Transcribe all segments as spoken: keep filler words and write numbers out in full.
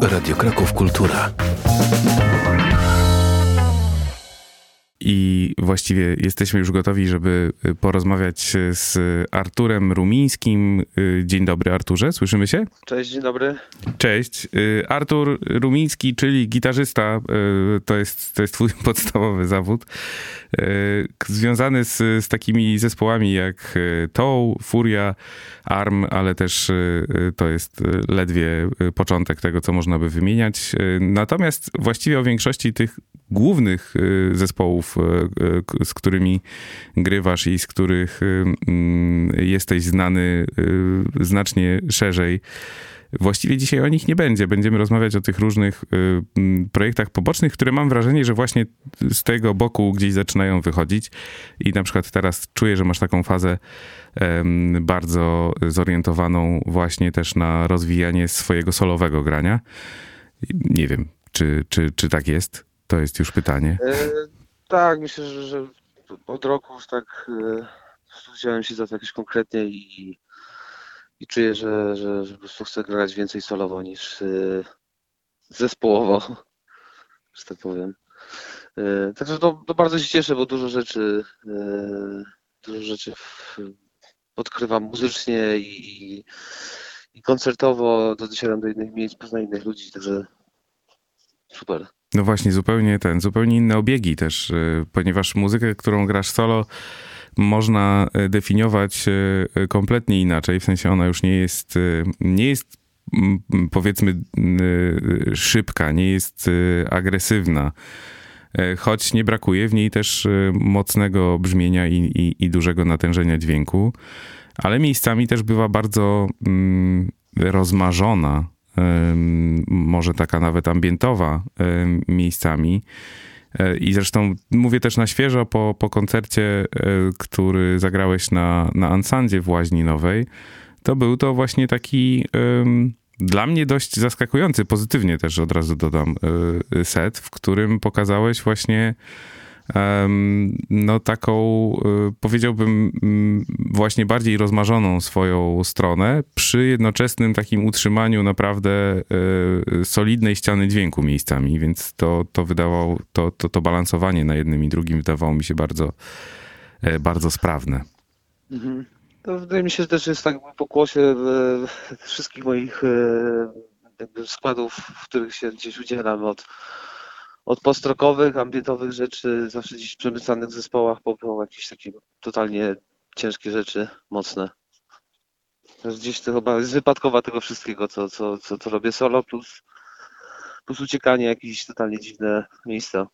Radio Kraków Kultura. I właściwie jesteśmy już gotowi, żeby porozmawiać z Arturem Rumińskim. Dzień dobry, Arturze, słyszymy się? Cześć, dzień dobry. Cześć. Artur Rumiński, czyli gitarzysta, to jest, to jest twój podstawowy zawód, związany z, z takimi zespołami jak Tow, Furia, Arm, ale też to jest ledwie początek tego, co można by wymieniać. Natomiast właściwie o większości tych głównych zespołów, z którymi grywasz i z których jesteś znany znacznie szerzej, właściwie dzisiaj o nich nie będzie. Będziemy rozmawiać o tych różnych projektach pobocznych, które mam wrażenie, że właśnie z tego boku gdzieś zaczynają wychodzić. I na przykład teraz czuję, że masz taką fazę bardzo zorientowaną właśnie też na rozwijanie swojego solowego grania. Nie wiem, czy, czy, czy tak jest? To jest już pytanie. E, tak, myślę, że, że od roku już tak e, wziąłem się za to jakoś konkretnie i, i czuję, że, że, że po prostu chcę grać więcej solowo niż e, zespołowo, że tak powiem. E, także to, to bardzo się cieszę, bo dużo rzeczy, e, dużo rzeczy w, odkrywam muzycznie i, i koncertowo, docieram do innych miejsc, poznaję innych ludzi, także super. No właśnie, zupełnie ten, zupełnie inne obiegi też, ponieważ muzykę, którą grasz solo, można definiować kompletnie inaczej, w sensie ona już nie jest, nie jest powiedzmy szybka, nie jest agresywna, choć nie brakuje w niej też mocnego brzmienia i, i, i dużego natężenia dźwięku, ale miejscami też bywa bardzo mm, rozmarzona, może taka nawet ambientowa miejscami. I zresztą mówię też na świeżo po, po koncercie, który zagrałeś na, na Ansandzie w Łaźni Nowej. To był to właśnie taki um, dla mnie dość zaskakujący, pozytywnie też od razu dodam, set, w którym pokazałeś właśnie um, no taką, powiedziałbym, właśnie bardziej rozmarzoną swoją stronę przy jednoczesnym takim utrzymaniu naprawdę solidnej ściany dźwięku miejscami, więc to, to wydawało, to, to, to balansowanie na jednym i drugim wydawało mi się bardzo, bardzo sprawne. Mhm. To wydaje mi się, że też jest tak po głosie wszystkich moich jakby składów, w których się gdzieś udzielam, od Od post-rockowych, ambientowych rzeczy, zawsze gdzieś w przemycanych zespołach, po, po jakieś takie totalnie ciężkie rzeczy, mocne. Gdzieś to chyba jest wypadkowa tego wszystkiego, co, co, co, co robię solo, plus, plus uciekanie w jakieś totalnie dziwne miejsca.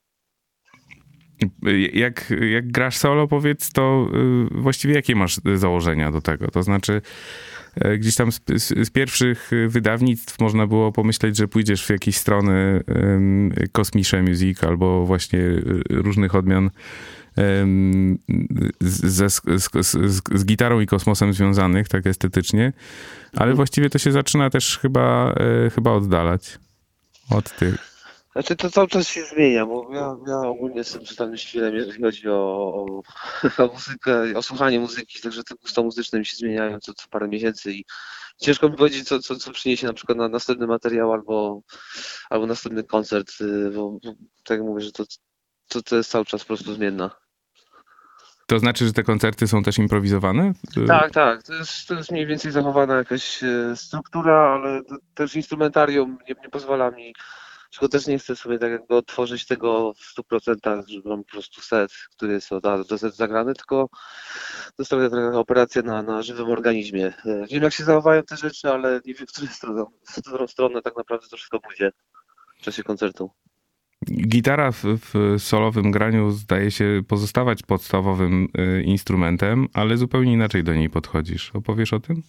Jak, jak grasz solo, powiedz, to właściwie jakie masz założenia do tego? To znaczy, gdzieś tam z, z, z pierwszych wydawnictw można było pomyśleć, że pójdziesz w jakieś strony um, Kosmisze Music albo właśnie różnych odmian um, ze, z, z, z, z gitarą i kosmosem związanych, tak estetycznie, ale właściwie to się zaczyna też chyba, e, chyba oddalać od tych. Znaczy to cały czas się zmienia, bo ja, ja ogólnie jestem totalnym świrem, jeżeli chodzi o, o, o muzykę, o słuchanie muzyki, także te gusta muzyczne mi się zmieniają co, co parę miesięcy i ciężko mi powiedzieć, co, co, co przyniesie na przykład na następny materiał albo, albo następny koncert, bo, bo tak jak mówię, że to, to, to jest cały czas po prostu zmienna. To znaczy, że te koncerty są też improwizowane? Tak, tak. To jest, to jest mniej więcej zachowana jakaś struktura, ale też instrumentarium nie, nie pozwala mi, czego też nie chcę sobie tak jakby otworzyć tego w stu procentach, żeby mam po prostu set, który jest od A do Z zagrany, tylko to jest trochę taka operacja na, na żywym organizmie. Wiem, jak się zachowają te rzeczy, ale nie wiem, w którą stronę, w którą stronę tak naprawdę to wszystko pójdzie w czasie koncertu. Gitara w, w solowym graniu zdaje się pozostawać podstawowym y, instrumentem, ale zupełnie inaczej do niej podchodzisz. Opowiesz o tym?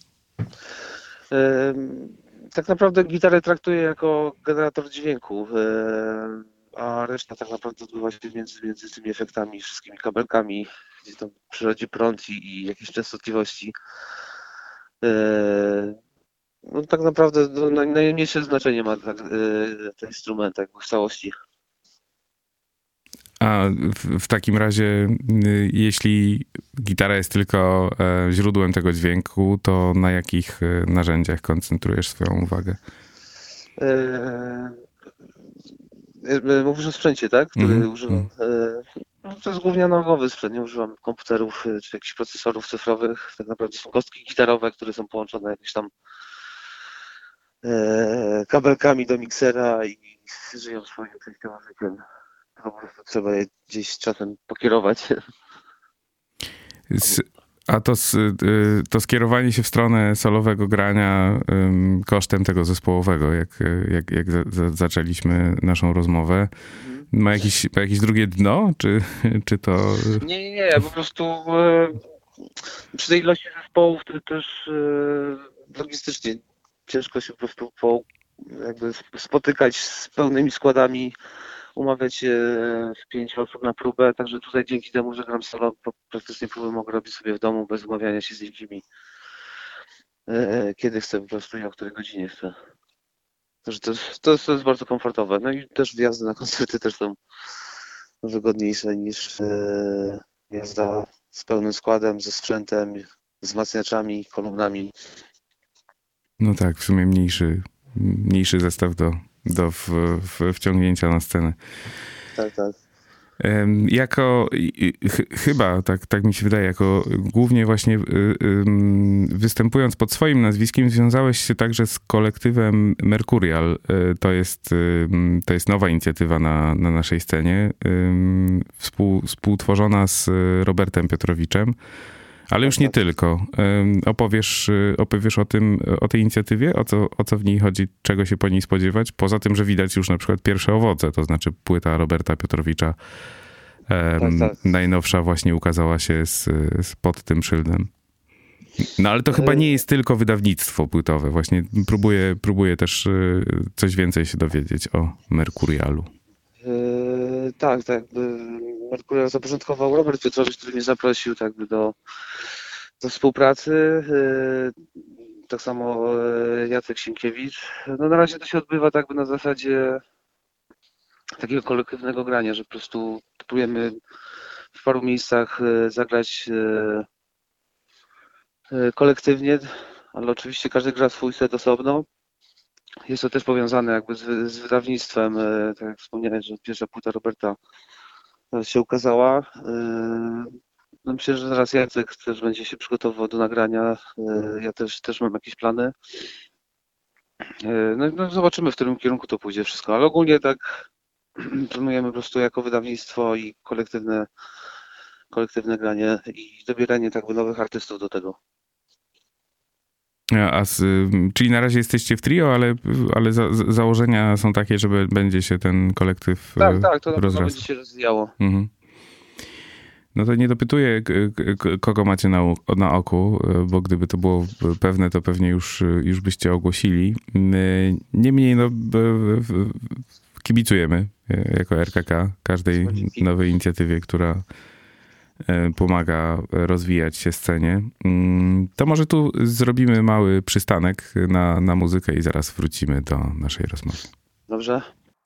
Ym, tak naprawdę gitarę traktuję jako generator dźwięku, ym, a reszta tak naprawdę odbywa się między, między tymi efektami, wszystkimi kabelkami, gdzie tam przychodzi prąd i, i jakieś częstotliwości. Ym, no, tak naprawdę no, najmniejsze znaczenie ma tak, yy, ten instrument jakby w całości. A w, w takim razie, jeśli gitara jest tylko źródłem tego dźwięku, to na jakich narzędziach koncentrujesz swoją uwagę? E, e, Mówisz o sprzęcie, tak? Który Mhm. używam. E, no, to jest głównie analogowy sprzęt, nie używam komputerów e, czy jakichś procesorów cyfrowych. Tak naprawdę są kostki gitarowe, które są połączone jakieś tam e, kabelkami do miksera i żyją swoim częściowym życiem. Po prostu trzeba je gdzieś czasem pokierować. Z, a to, s- y, to skierowanie się w stronę solowego grania ym, kosztem tego zespołowego, jak, jak, jak za, za, zaczęliśmy naszą rozmowę, ma jakieś, ma jakieś drugie dno, czy, czy to... Nie, nie, nie, po prostu e, przy tej ilości zespołów to też e, logistycznie ciężko się po prostu po, jakby spotykać z pełnymi składami, umawiać się z pięciu osób na próbę, także tutaj dzięki temu, że gram solo, po- praktycznie próby mogę robić sobie w domu bez umawiania się z innymi, e, kiedy chcę po prostu i o której godzinie chcę. Także to, jest- to, jest, to jest bardzo komfortowe. No i też wjazdy na koncerty też są wygodniejsze niż e, jazda z pełnym składem, ze sprzętem, wzmacniaczami, kolumnami. No tak, w sumie mniejszy, mniejszy zestaw do, do w, w, wciągnięcia na scenę. Tak, tak. Em, Jako, i- i- ch- chyba, tak, tak mi się wydaje, jako głównie właśnie y, ym, występując pod swoim nazwiskiem, związałeś się także z kolektywem Mercurial. Y, To jest, ym, to jest nowa inicjatywa na, na naszej scenie, ym, współ, współtworzona z Robertem Piotrowiczem, ale już nie Tak, tak. tylko. Ym, Opowiesz, y, opowiesz o tym, o tej inicjatywie, o co, o co w niej chodzi, czego się po niej spodziewać, poza tym, że widać już na przykład pierwsze owoce, to znaczy płyta Roberta Piotrowicza, em, Tak, tak. najnowsza właśnie ukazała się z, z pod tym szyldem. No ale to chyba nie jest tylko wydawnictwo płytowe. Właśnie próbuję, próbuję też y, coś więcej się dowiedzieć o Mercurialu. Yy, tak, tak. Jakby Mercurial zapoczątkował Robert Piotrowicz, który mnie zaprosił tak jakby do, do współpracy. Yy, tak samo yy, Jacek Sienkiewicz. No na razie to się odbywa tak jakby na zasadzie takiego kolektywnego grania, że po prostu próbujemy w paru miejscach yy, zagrać yy, yy, kolektywnie, ale oczywiście każdy gra swój set osobno. Jest to też powiązane jakby z, z wydawnictwem, yy, tak jak wspomniałeś, że pierwsza płyta Roberta się ukazała. Yy, No myślę, że zaraz Jacek też będzie się przygotowywał do nagrania. Yy, Ja też, też mam jakieś plany. Yy, No, no zobaczymy, w którym kierunku to pójdzie wszystko, ale ogólnie tak planujemy po prostu jako wydawnictwo i kolektywne, kolektywne granie i dobieranie tak by nowych artystów do tego. A, a z, czyli na razie jesteście w trio, ale, ale za, za- założenia są takie, że be- będzie się ten kolektyw Tak, e, tak, to na pewno rozrastał. będzie się rozwijało. Mhm. No to nie dopytuję, k- k- kogo macie na, u- na oku, e, bo gdyby to było pewne, to pewnie już, już byście ogłosili. E, Niemniej no, b- w- kibicujemy e, jako R K K każdej Dzięki. nowej inicjatywie, która e, pomaga rozwijać się scenie. Mm, To może tu zrobimy mały przystanek na, na muzykę i zaraz wrócimy do naszej rozmowy. Dobrze?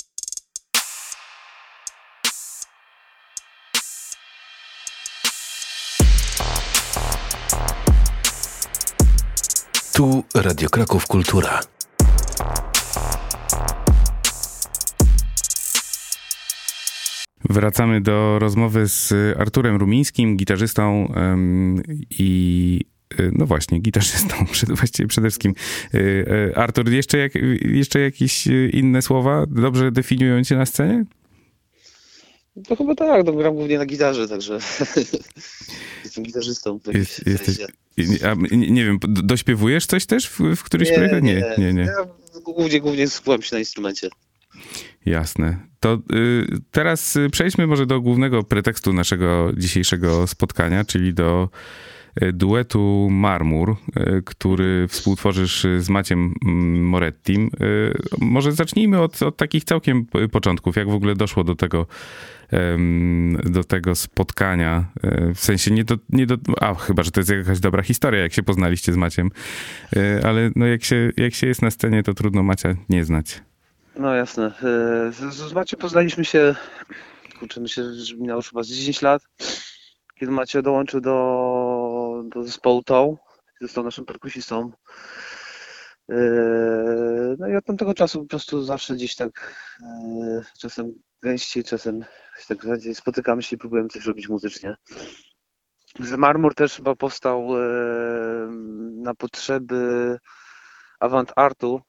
Tu Radio Kraków Kultura. Wracamy do rozmowy z Arturem Rumińskim, gitarzystą em, i e, no właśnie, gitarzystą przed, właściwie przede wszystkim. E, e, Artur, jeszcze, jak, jeszcze jakieś e, inne słowa dobrze definiują cię na scenie? To chyba tak, no, gram głównie na gitarze, także jestem gitarzystą. w jakimś Jest, jesteś, sensie. a, nie, nie wiem, do- dośpiewujesz coś też w, w którymś Nie, projekcie? Nie, nie, nie, nie. Ja głównie, głównie skupiam się na instrumencie. Jasne. To y, teraz y, przejdźmy może do głównego pretekstu naszego dzisiejszego spotkania, czyli do y, duetu Marmur, y, który współtworzysz z Maciem mm, Morettim. Y, może zacznijmy od, od takich całkiem p- początków. Jak w ogóle doszło do tego, em, do tego spotkania? Y, W sensie nie do, nie do... A, chyba, że to jest jakaś dobra historia, jak się poznaliście z Maciem. Y, Ale no jak się, jak się jest na scenie, to trudno Macia nie znać. No jasne. E, Z, z Maciem poznaliśmy się, kurczę, myślę, że minęło już chyba z dziesięć lat, kiedy Macie dołączył do, do zespołu T O W, został naszym perkusistą. No i od tamtego czasu po prostu zawsze gdzieś tak czasem gęściej, czasem tak bardziej spotykamy się i próbujemy coś robić muzycznie. Że Marmur też chyba powstał na potrzeby avant-artu.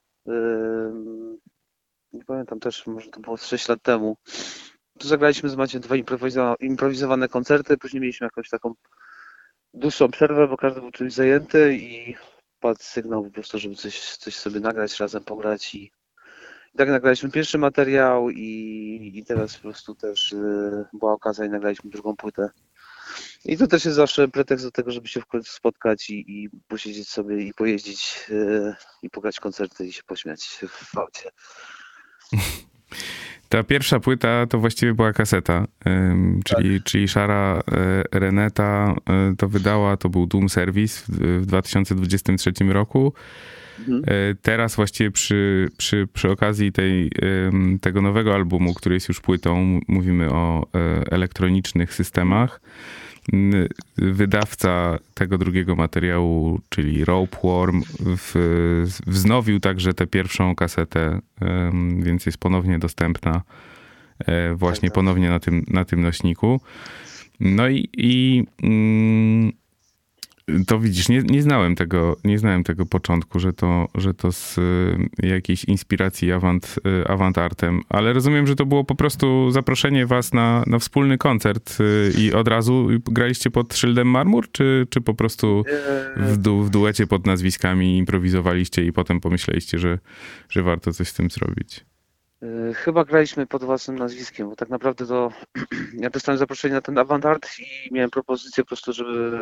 Nie pamiętam też, może to było z sześć lat temu. Tu zagraliśmy z Maciem dwa improwizowane koncerty, później mieliśmy jakąś taką dłuższą przerwę, bo każdy był czymś zajęty i padł sygnał po prostu, żeby coś, coś sobie nagrać, razem pograć i, i tak nagraliśmy pierwszy materiał i, i teraz po prostu też y, była okazja i nagraliśmy drugą płytę. I to też jest zawsze pretekst do tego, żeby się w końcu spotkać i, i posiedzieć sobie i pojeździć y, i pograć koncerty i się pośmiać w aucie. Ta pierwsza płyta to właściwie była kaseta, czyli, tak. czyli Szara Reneta to wydała, to był Doom Service w dwa tysiące dwudziestym trzecim roku. Mhm. Teraz właściwie przy, przy, przy okazji tej, tego nowego albumu, który jest już płytą, mówimy o elektronicznych systemach. Wydawca tego drugiego materiału, czyli Ropeworm, w, wznowił także tę pierwszą kasetę, więc jest ponownie dostępna właśnie ponownie na tym, na tym nośniku. No i, i to widzisz, nie, nie znałem tego, nie znałem tego początku, że to, że to z jakiejś inspiracji avant, avant-artem, ale rozumiem, że to było po prostu zaproszenie was na, na wspólny koncert i od razu graliście pod szyldem Marmur, czy, czy po prostu w, du, w duecie pod nazwiskami improwizowaliście i potem pomyśleliście, że, że warto coś z tym zrobić? Chyba graliśmy pod własnym nazwiskiem, bo tak naprawdę to ja dostałem zaproszenie na ten avant-art i miałem propozycję po prostu, żeby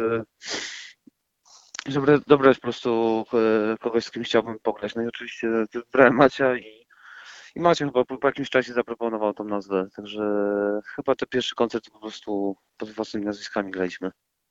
żeby dobrać po prostu kogoś, z kim chciałbym pograć. No i oczywiście wybrałem Macia i, i Macie chyba po, po jakimś czasie zaproponował tą nazwę. Także chyba ten pierwszy koncert po prostu pod własnymi nazwiskami graliśmy.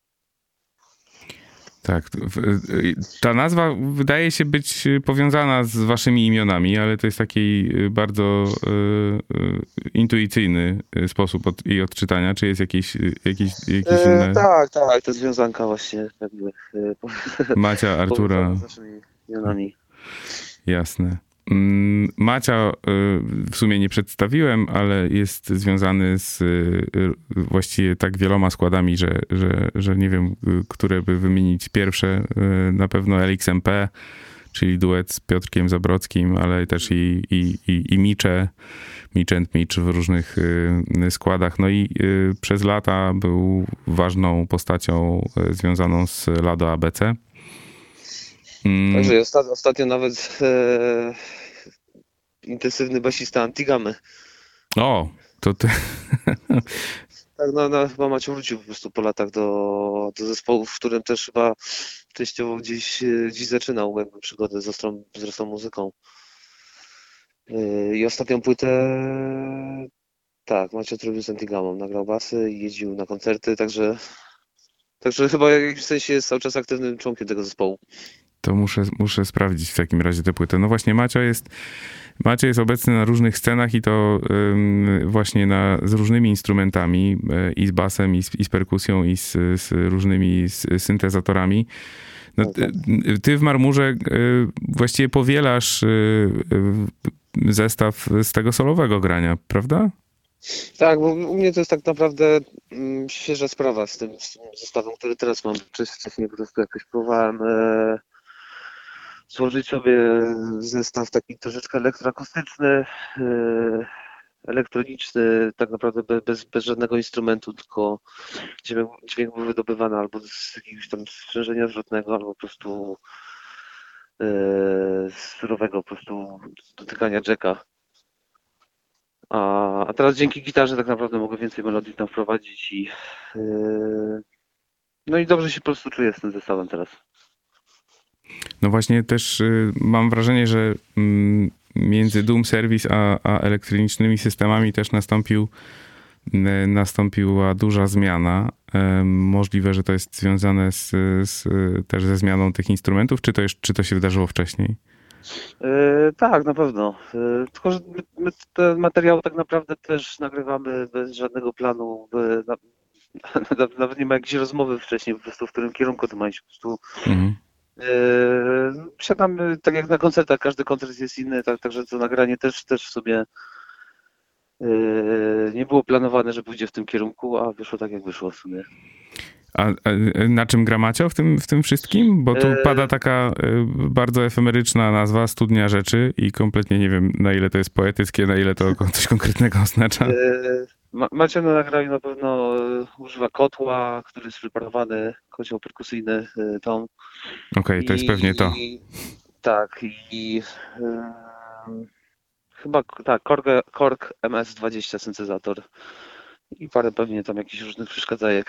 Tak. Ta nazwa wydaje się być powiązana z waszymi imionami, ale to jest taki bardzo y, intuicyjny sposób od, jej odczytania. Czy jest jakieś, jakieś, jakieś inne... E, tak, tak. To związanka właśnie jakby. Macia, Artura. Z naszymi imionami. Jasne. Macia w sumie nie przedstawiłem, ale jest związany z właściwie tak wieloma składami, że, że, że nie wiem, które by wymienić pierwsze. Na pewno L X M P, czyli duet z Piotrkiem Zabrockim, ale też i, i, i, i Micze, Mitch and Mitch w różnych składach. No i przez lata był ważną postacią związaną z Lado A B C. Także ostatnio, ostatnio nawet e, intensywny basista Antigamy. O, to ty... Tak, no, no chyba Maciu wrócił po prostu po latach do, do zespołu, w którym też chyba częściowo gdzieś, gdzieś zaczynał jakby przygodę z ostrą, z ostrą muzyką. E, I ostatnią płytę, tak, Maciu zrobił z Antigamą, nagrał basy i jeździł na koncerty, także, także chyba w jakimś sensie jest cały czas aktywnym członkiem tego zespołu. To muszę, muszę sprawdzić w takim razie tę płytę. No właśnie Macio jest, Macio jest obecny na różnych scenach i to ym, właśnie na, z różnymi instrumentami, y, i z basem, i z, i z perkusją, i z, z różnymi z, syntezatorami. No, ty, ty w Marmurze y, właściwie powielasz y, y, zestaw z tego solowego grania, prawda? Tak, bo u mnie to jest tak naprawdę mm, świeża sprawa z tym, z tym zestawem, który teraz mam. Wcześniej po prostu jakoś próbowałem e, złożyć sobie zestaw taki troszeczkę elektroakustyczny, e, elektroniczny, tak naprawdę bez, bez, bez żadnego instrumentu, tylko dźwięk, dźwięk był wydobywany albo z jakiegoś tam sprzężenia zwrotnego, albo po prostu e, z surowego po prostu dotykania jacka. A, a teraz dzięki gitarze tak naprawdę mogę więcej melodii tam wprowadzić i yy, no i dobrze się po prostu czuję z tym zestawem teraz. No właśnie też y, mam wrażenie, że y, między Doom Service a, a elektronicznymi systemami też nastąpił, y, nastąpiła duża zmiana. Y, możliwe, że to jest związane z, z, też ze zmianą tych instrumentów, czy to, jeszcze, czy to się wydarzyło wcześniej? Yy, tak, na pewno. Yy, tylko, że my, my te materiały tak naprawdę też nagrywamy bez żadnego planu. By, na, nawet nie ma jakiejś rozmowy wcześniej, po prostu w którym kierunku to ma iść. Po prostu mhm. Yy, Siadamy tak jak na koncertach, każdy koncert jest inny, tak, także to nagranie też, też w sobie yy, nie było planowane, że pójdzie w tym kierunku, a wyszło tak jak wyszło w sumie. A, a na czym gra Macio w tym, w tym wszystkim? Bo tu Yy, pada taka y, bardzo efemeryczna nazwa, Studnia Rzeczy i kompletnie nie wiem, na ile to jest poetyckie, na ile to coś konkretnego oznacza. yy, Ma- Macie na nagraniu na pewno yy, używa kotła, który jest preparowany, kocioł perkusyjny, yy, tom. Okej, okay, to jest pewnie to. I, tak, i yy, chyba tak, Korg, Korg M S dwadzieścia syntezator i parę pewnie tam jakichś różnych przeszkadzajek.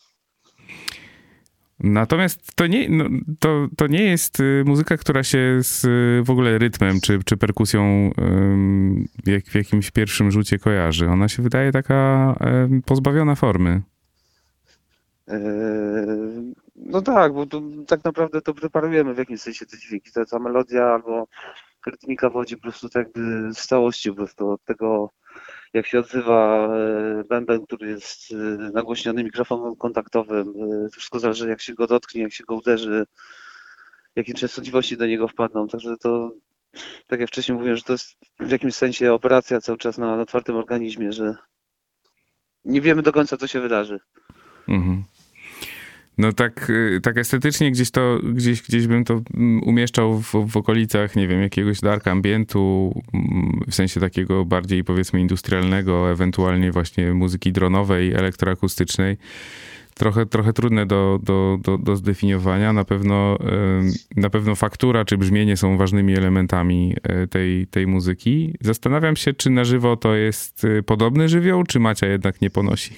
Natomiast to nie, no, to, to nie jest y, muzyka, która się z y, w ogóle rytmem czy, czy perkusją ym, jak, w jakimś pierwszym rzucie kojarzy. Ona się wydaje taka ym, pozbawiona formy. Yy, No tak, bo to, tak naprawdę to preparujemy w jakimś sensie te dźwięki. Ta, ta melodia albo rytmika wodzi po prostu tak jakby z całości po prostu od tego, jak się odzywa e, bęben, który jest e, nagłośniony mikrofonem kontaktowym. E, To wszystko zależy, jak się go dotknie, jak się go uderzy, jakie częstotliwości do niego wpadną. Także to, tak jak wcześniej mówiłem, że to jest w jakimś sensie operacja cały czas na, na otwartym organizmie, że nie wiemy do końca, co się wydarzy. Mhm. No tak, y, tak estetycznie gdzieś to, gdzieś, gdzieś bym to mm, umieszczał w, w okolicach, nie wiem, jakiegoś dark ambientu, mm, w sensie takiego bardziej powiedzmy industrialnego, ewentualnie właśnie muzyki dronowej, elektroakustycznej. Trochę, trochę trudne do, do, do, do zdefiniowania. Na pewno, y, na pewno faktura czy brzmienie są ważnymi elementami y, tej, tej muzyki. Zastanawiam się, czy na żywo to jest y, podobny żywioł, czy Macia jednak nie ponosi.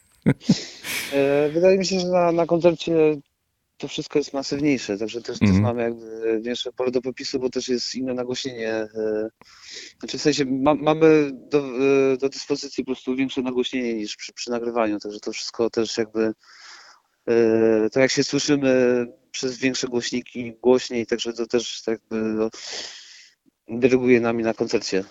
E, Wydaje mi się, że na, na koncercie to wszystko jest masywniejsze, także też, też Mhm. mamy jakby większe pole do popisu, bo też jest inne nagłośnienie. e, Znaczy w sensie ma, mamy do, e, do dyspozycji po prostu większe nagłośnienie niż przy, przy nagrywaniu, także to wszystko też jakby e, to jak się słyszymy przez większe głośniki głośniej, także to też tak jakby no, dyryguje nami na koncercie.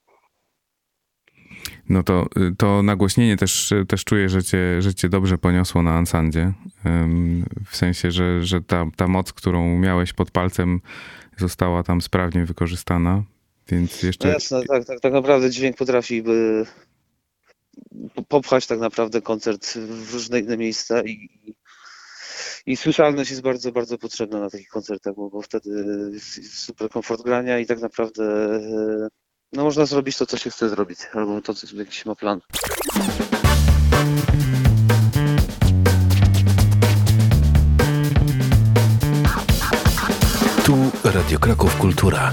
No to, to nagłośnienie też, też czuję, że cię, że cię dobrze poniosło na Ansandzie. Ym, W sensie, że, że ta, ta moc, którą miałeś pod palcem, została tam sprawnie wykorzystana. Więc No jeszcze. jasne, tak, tak, tak naprawdę dźwięk potrafi by po- popchać tak naprawdę koncert w różne inne miejsca i, i słyszalność jest bardzo, bardzo potrzebna na takich koncertach, bo, bo wtedy jest jest super komfort grania i tak naprawdę e, no można zrobić to, co się chce zrobić, albo to, co jakiś ma plan. Tu Radio Kraków Kultura.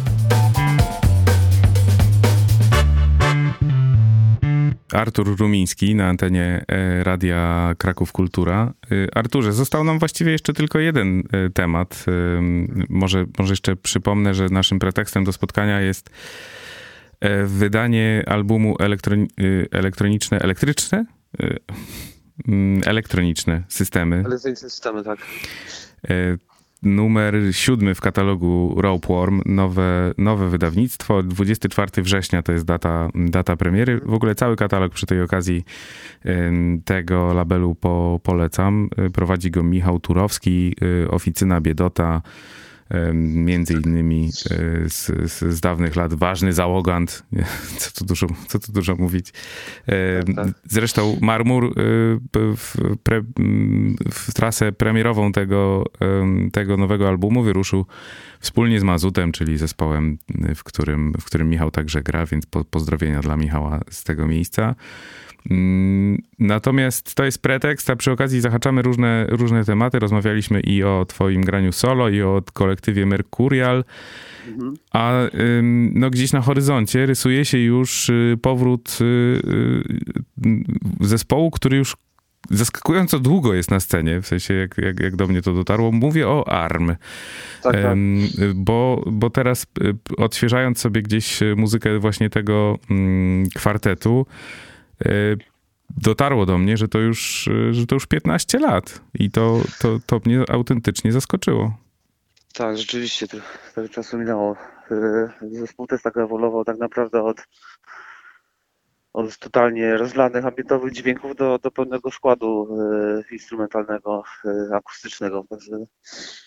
Artur Rumiński na antenie e, Radia Kraków Kultura. E, Arturze, został nam właściwie jeszcze tylko jeden e, temat. E, Może, może jeszcze przypomnę, że naszym pretekstem do spotkania jest e, wydanie albumu elektroni- e, elektroniczne, elektryczne? E, mm, Elektroniczne systemy. Ale to systemy, tak. E, Numer siódmy w katalogu Ropeworm, nowe, nowe wydawnictwo, dwudziestego czwartego września to jest data, data premiery. W ogóle cały katalog przy tej okazji em, tego labelu po, polecam. E, Prowadzi go Michał Turowski, e, Oficyna Biedota, em, między innymi e, z, z, z dawnych lat ważny załogant, Nie, co tu dużo, co tu dużo mówić. E, Tak, tak. Zresztą Marmur e, w, pre, w trasę premierową tego, em, tego nowego albumu wyruszył wspólnie z Mazutem, czyli zespołem, w którym, w którym Michał także gra, więc po, pozdrowienia dla Michała z tego miejsca. Mm, Natomiast to jest pretekst, a przy okazji zahaczamy różne, różne tematy. Rozmawialiśmy i o twoim graniu solo, i o kolektywie Mercurial, Mhm. a ym, no, gdzieś na horyzoncie rysuje się już y, powrót y, y, zespołu, który już zaskakująco długo jest na scenie, w sensie jak, jak, jak do mnie to dotarło. Mówię o ARM. Tak, tak. Em, Bo, bo teraz y, odświeżając sobie gdzieś muzykę właśnie tego mm, kwartetu, y, dotarło do mnie, że to już, y, że to już piętnaście lat i to, to, to mnie autentycznie zaskoczyło. Tak, rzeczywiście trochę trochę czasu minęło. E, Zespół też tak ewoluował tak naprawdę od, od totalnie rozlanych ambientowych dźwięków do, do pełnego składu e, instrumentalnego, e, akustycznego. Także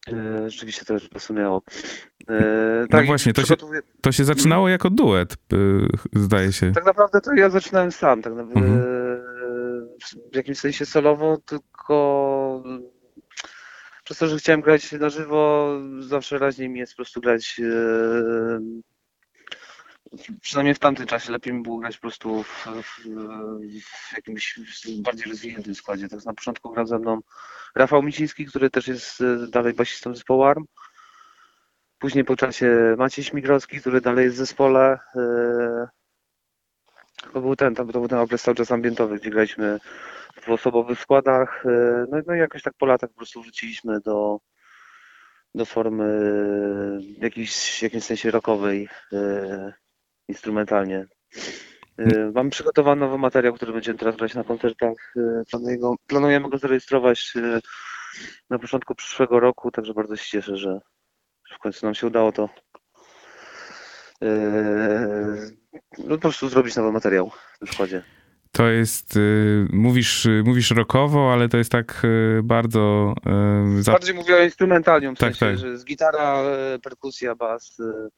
E, rzeczywiście to już pasuje. E, No tak, i właśnie, to się, przygotowuję- to się zaczynało jako duet, y, zdaje się. Tak naprawdę to ja zaczynałem sam, tak naprawdę Mhm. w jakimś sensie solowo, tylko przez to, że chciałem grać na żywo, zawsze raźniej mi jest po prostu grać, e, przynajmniej w tamtym czasie lepiej mi było grać po prostu w, w, w jakimś bardziej rozwiniętym składzie. Tak na początku grał ze mną Rafał Miciński, który też jest e, dalej basistą zespołu Arm. Później po czasie Maciej Śmigrowski, który dalej jest w zespole. e, To był ten, tam to był ten okres cały czas ambientowy, gdzie graliśmy w dwuosobowych składach. e, No, i- no i jakoś tak po latach po prostu wróciliśmy do, do formy jakiejś, w jakimś sensie rockowej, e, instrumentalnie. E, Mam przygotowany nowy materiał, który będziemy teraz grać na koncertach. e, Planujemy go, planujemy go zarejestrować e, na początku przyszłego roku, także bardzo się cieszę, że że w końcu nam się udało to e, no, po prostu zrobić nowy materiał w składzie. To jest, y, mówisz, y, mówisz rockowo, ale to jest tak y, bardzo... y, za- Bardziej mówię o instrumentalium, w Tak, sensie, tak. że jest gitara, e, perkusja, bas. e,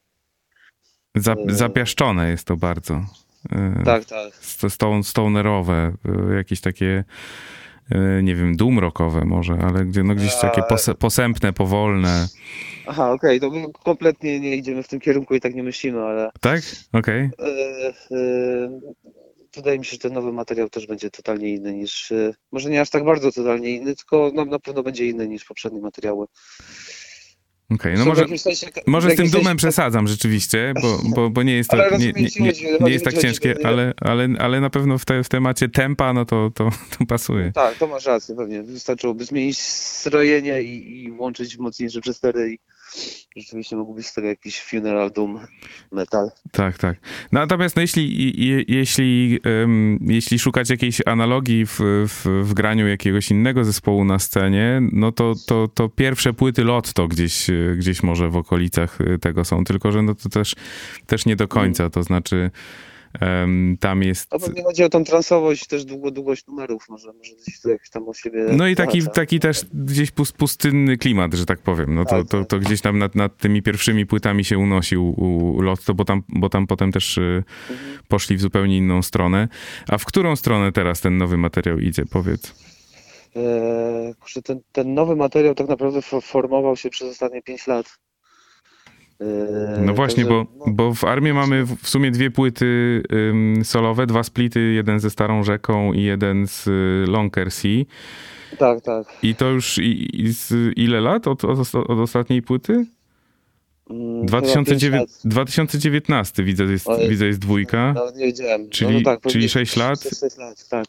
za, zapiaszczone jest to bardzo. Y, Tak, tak. st- stone, stonerowe, y, jakieś takie, y, nie wiem, doom rockowe może, ale gdzie, no gdzieś takie pos- posępne, powolne. Aha, okej, to my kompletnie nie idziemy w tym kierunku i tak nie myślimy, ale Tak? Okej. e, e, wydaje mi się, że ten nowy materiał też będzie totalnie inny niż, e, może nie aż tak bardzo totalnie inny, tylko no, na pewno będzie inny niż poprzednie materiały. Okej, no Są w może, jakimś sensie- może w z tym jakimś dumem sensie- przesadzam rzeczywiście, bo, bo, bo nie jest to, Ale nie, rozumiem, nie, ci nie, chodzi, nie chodzi jest mi, tak chodzi ciężkie, mi- ale, ale, ale na pewno w, te, w temacie tempa, no to, to, to pasuje. Tak, to masz rację, pewnie. Wystarczyłoby zmienić strojenie i, i łączyć mocniejsze przestery i rzeczywiście mógłby być z tego jakiś funeral doom metal. Tak, tak. No, natomiast no, jeśli, je, jeśli, um, jeśli szukać jakiejś analogii w, w, w graniu jakiegoś innego zespołu na scenie, no to, to, to pierwsze płyty Lotto gdzieś, gdzieś może w okolicach tego są, tylko że no to też, też nie do końca, to znaczy um, tam jest... No pewnie chodzi o tą transowość i też długo, długość numerów, może, może gdzieś tu jakiś tam o siebie... No i taki, zahacza. taki też gdzieś pus- pustynny klimat, że tak powiem. No to, Tak, to, tak. to gdzieś tam nad, nad tymi pierwszymi płytami się unosił u Lotto, bo tam, bo tam potem też y, Mhm. poszli w zupełnie inną stronę. A w którą stronę teraz ten nowy materiał idzie, powiedz? Eee, kurczę, ten, ten nowy materiał tak naprawdę fo- formował się przez ostatnie pięć lat. Eee, No właśnie, także, bo, no, bo w Armii mamy w sumie dwie płyty ym, solowe, dwa splity, jeden ze Starą Rzeką i jeden z y, Longer Sea. Tak, tak. I to już i, i z ile lat od, od, od ostatniej płyty? Mm, dwa tysiące chyba pięć dziewiętnaście, lat. dwa tysiące dziewiętnasty widzę, jest, Oj. widzę jest dwójka. Nawet nie wiedziałem. Czyli- no, no tak, czyli pewnie sześć lat? sześć lat, tak.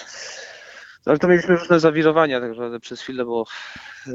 Ale to mieliśmy różne zawirowania tak naprawdę przez chwilę, bo e,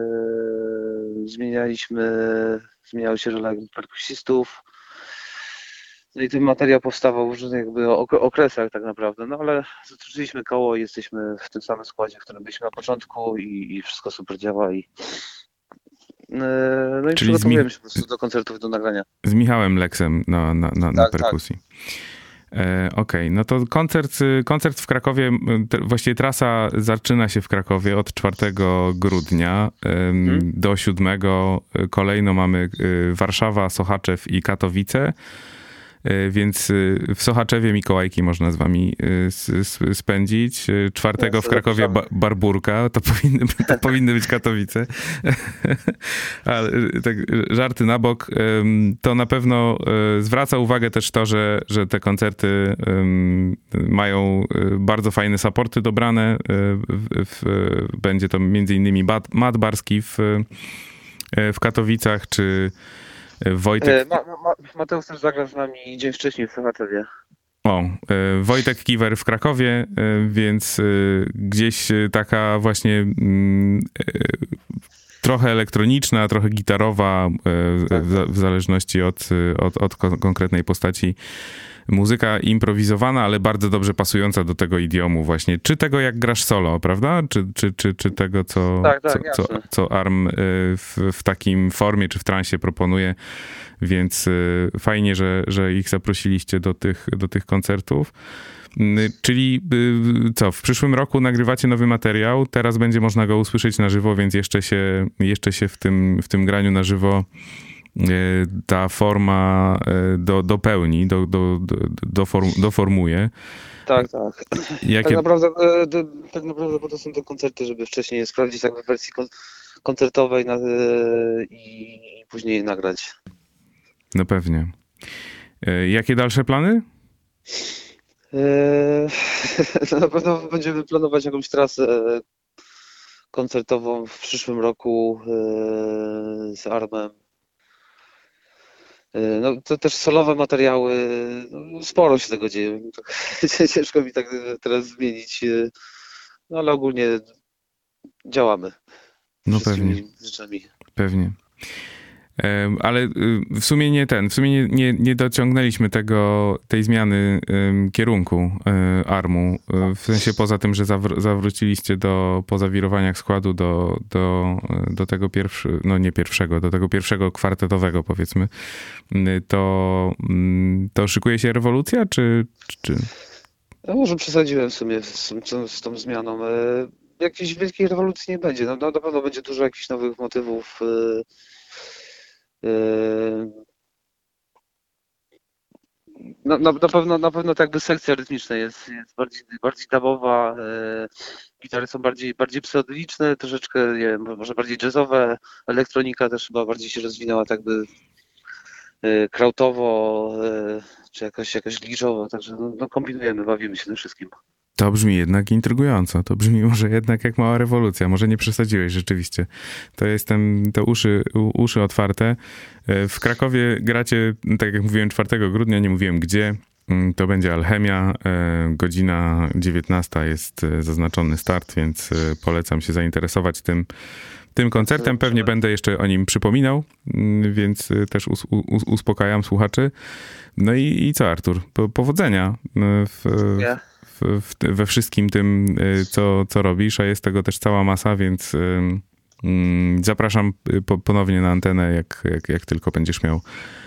zmienialiśmy, zmieniały się role perkusistów. No i ten materiał powstawał w różnych jakby ok- okresach tak naprawdę, no ale zatrzyliśmy koło i jesteśmy w tym samym składzie, w którym byliśmy na początku i, i wszystko super działa i e, no i Czyli z przygotowujemy Mich- się po prostu do koncertów, do nagrania. Z Michałem Leksem na, na, na, na Tak, tak. perkusji. E, Okej, no to koncert, y, koncert w Krakowie, m, te, właściwie trasa zaczyna się w Krakowie od czwartego grudnia ym, Mhm. do siódmego. Y, Kolejno mamy y, Warszawa, Sochaczew i Katowice. Y, Więc y, w Sochaczewie Mikołajki można z wami y, s- s- spędzić. Y, Czwartego Ja w Krakowie ba- zapraszamy. Barburka, to powinny, to powinny być Katowice. Ale y, tak żarty na bok, ym, to na pewno y, zwraca uwagę też to, że, że te koncerty ym, mają y, bardzo fajne supporty dobrane. Y, w, w, będzie to między innymi Bat- Matt Barski w, y, w Katowicach, czy Wojtek... E, Ma, Ma, Mateusz też zagrał z nami dzień wcześniej w Sochaczewie. O, e, Wojtek Kiwer w Krakowie, e, więc e, gdzieś e, taka właśnie mm, e, trochę elektroniczna, trochę gitarowa, e, w, w zależności od, od, od kon- konkretnej postaci muzyka improwizowana, ale bardzo dobrze pasująca do tego idiomu właśnie. Czy tego, jak grasz solo, prawda? Czy, czy, czy, czy tego, co, tak, tak, co, co, co Arm w, w takim formie, czy w transie proponuje. Więc fajnie, że, że ich zaprosiliście do tych, do tych koncertów. Czyli co, w przyszłym roku nagrywacie nowy materiał, teraz będzie można go usłyszeć na żywo, więc jeszcze się, jeszcze się w tym, w tym graniu na żywo ta forma do, dopełni, do, do, do, doform, doformuje. Tak, tak. Jakie... Tak naprawdę, tak naprawdę, bo to są te koncerty, żeby wcześniej sprawdzić tak w wersji koncertowej na, i później je nagrać. No pewnie. Jakie dalsze plany? Na pewno będziemy planować jakąś trasę koncertową w przyszłym roku z Armem. No to też solowe materiały, no, sporo się tego dzieje. Ciężko mi tak teraz zmienić, no ale ogólnie działamy. No pewnie. Rzeczami. Pewnie. Ale w sumie nie ten, w sumie nie, nie, nie dociągnęliśmy tego, tej zmiany um, kierunku um, Armu, w sensie poza tym, że zawr- zawróciliście do, po zawirowaniach składu do, do, do tego pierwszego, no nie pierwszego, do tego pierwszego kwartetowego powiedzmy, to, to szykuje się rewolucja, czy... czy... Ja może przesadziłem w sumie z, z, z tą zmianą. Jakiejś wielkiej rewolucji nie będzie, no, na pewno będzie dużo jakichś nowych motywów. Na, na, na pewno na pewno tak jakby sekcja rytmiczna jest, jest bardziej, bardziej dubowa, e, gitary są bardziej, bardziej psychodeliczne, troszeczkę nie wiem, może bardziej jazzowe, elektronika też chyba bardziej się rozwinęła tak by e, krautowo, e, czy jakoś, jakoś gliżowo, także no, no kombinujemy, bawimy się tym wszystkim. To brzmi jednak intrygująco. To brzmi może jednak jak mała rewolucja. Może nie przesadziłeś rzeczywiście. To jestem, to uszy, uszy otwarte. W Krakowie gracie, tak jak mówiłem, czwartego grudnia, nie mówiłem gdzie. To będzie Alchemia. Godzina dziewiętnasta jest zaznaczony start, więc polecam się zainteresować tym, tym koncertem. Pewnie będę jeszcze o nim przypominał, więc też us, us, uspokajam słuchaczy. No i, i co, Artur? Po, powodzenia w, w, w, we wszystkim tym, co, co robisz, a jest tego też cała masa, więc mm, zapraszam po, ponownie na antenę, jak, jak, jak tylko będziesz miał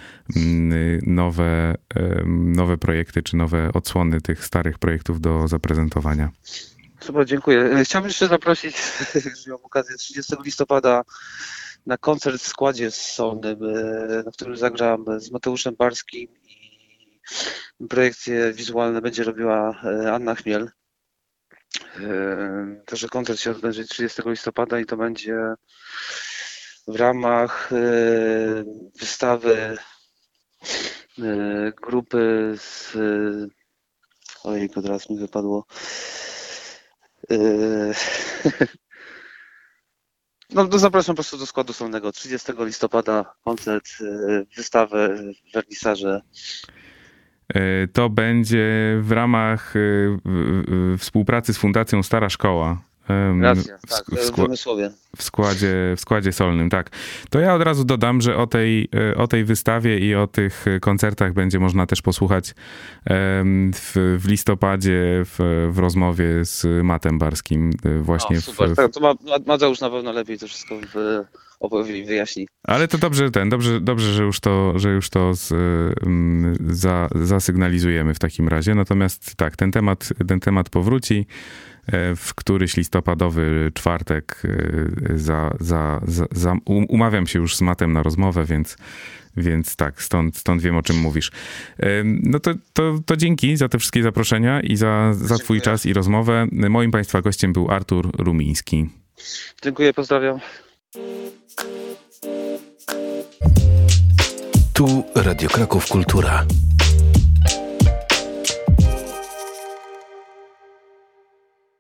nowe, nowe projekty, czy nowe odsłony tych starych projektów do zaprezentowania. Super, dziękuję. Chciałbym jeszcze zaprosić, że mam okazję, trzydziestego listopada na koncert w składzie solnym, na którym zagram z Mateuszem Barskim i projekcje wizualne będzie robiła Anna Chmiel. Także koncert się odbędzie trzydziestego listopada i to będzie w ramach wystawy grupy z... Ojej, od razu mi wypadło. No, no zapraszam po prostu do składu solnego. trzydziestego listopada koncert, wystawę, wernisaże. To będzie w ramach współpracy z Fundacją Stara Szkoła. Racja, w, tak, w, w Wymysłowie. W składzie, w składzie solnym, tak. To ja od razu dodam, że o tej, o tej wystawie i o tych koncertach będzie można też posłuchać w, w listopadzie w, w rozmowie z Matem Barskim. Właśnie o, super. W, w... To ma, Mateusz na pewno lepiej to wszystko w, opowie, wyjaśni. Ale to dobrze, ten, dobrze, dobrze, że już to, że już to z, za, zasygnalizujemy w takim razie. Natomiast tak, ten temat, ten temat powróci w któryś listopadowy czwartek. Za, za, za, za, umawiam się już z Matem na rozmowę, więc, więc tak, stąd, stąd wiem, o czym mówisz. No to, to, to dzięki za te wszystkie zaproszenia i za, za twój czas i rozmowę. Moim Państwa gościem był Artur Rumiński. Dziękuję, pozdrawiam. Tu Radio Kraków Kultura.